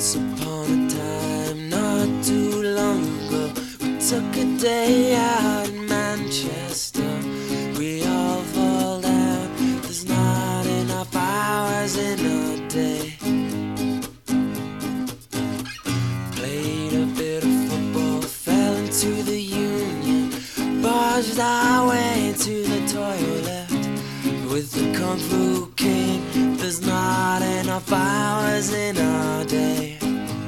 upon a time, not too long ago, we took a day out in Manchester. We all fall down, there's not enough hours in a day. Played a bit of football, fell into the Union, barged our way to the toilet. With the Kung Fu King, there's not enough hours in a day.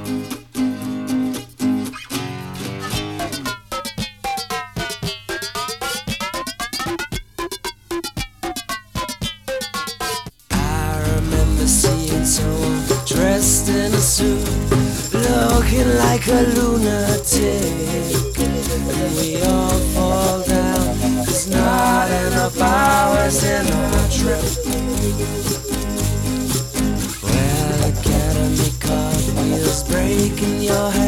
I remember seeing someone dressed in a suit, looking like a lunatic, and we all fall down, there's not enough hours in our trip. Well, Academy cartwheels breaking your head.